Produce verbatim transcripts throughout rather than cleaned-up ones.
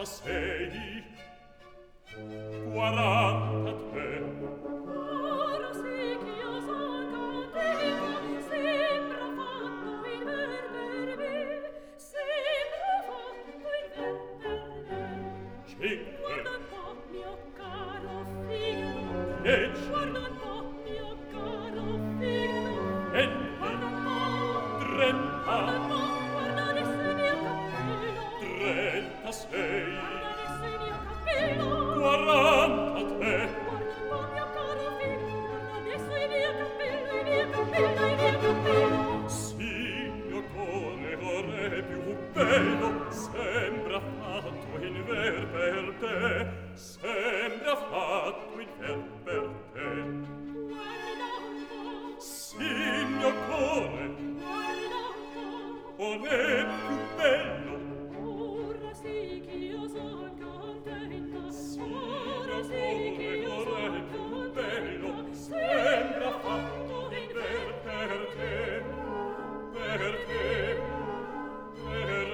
trentasei, quarantatré. Ora sì che io son contenta, sembra fatto in ver per me, sembra fatto in ver per me. Cinque. Guarda un po', mio caro figlio, Dieci. guarda un po', mio caro figlio, Venti. guarda un po', Trenta. guarda un po', guarda adesso il mio cappello, Trentasei. guarda adesso il mio cappello, Quarantatré. guarda un po', mio caro figlio, guarda adesso il mio cappello, il mio cappello, il mio cappello. Sì, mio cuore vorrei più bello, sembra fatto in ver per te, sembra fatto in ver per te. Guarda un po', Sì, mio cuore guarda un po', vorrei più bello, ora sì che io son contenta, ora sì mio che cuore io vorrei son più bello, contenta, sembra fatto in ver per te, per te, per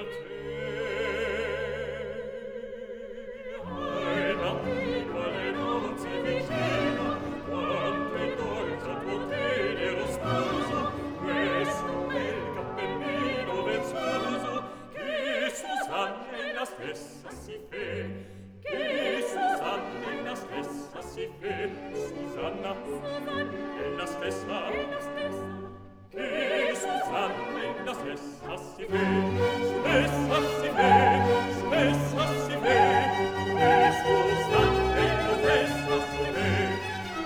te. Ai mattino alle nozze vicino, quanto è dolce il tuo tenero sposo, questo bel cappellino vezzoso, che Susanna è la stessa si fe, che Susanna è la stessa si fe, Susanna è la stessa, è la stessa, che Susanna è la stessa si fe, stessa si fe, stessa si fe, che Susanna è la stessa si fe.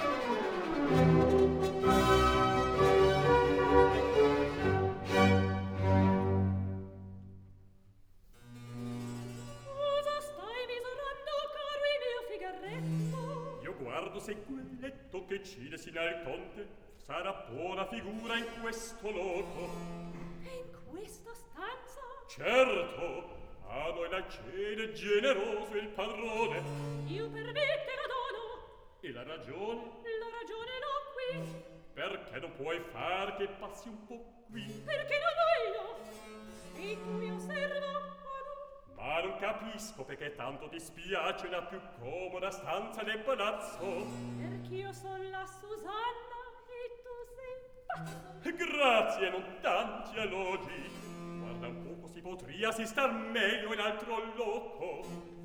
cosa stai misurando, caro il mio figaretto? Io guardo se quel letto che cide sin al conte sarà buona figura in questo loco. E in questa stanza? Certo, a noi la cede generoso il padrone. Io per me te la dono, E la ragione? la ragione l'ho qui, Perché non puoi far che passi un po' qui? perché non voglio, sei tu mio servo o no? Ma non capisco perché tanto ti spiace la più comoda stanza del palazzo. Perch'io son la Susanna e tu sei pazzo. Grazie, non tanti elogi. Guarda un poco, si potria si star meglio in altro loco.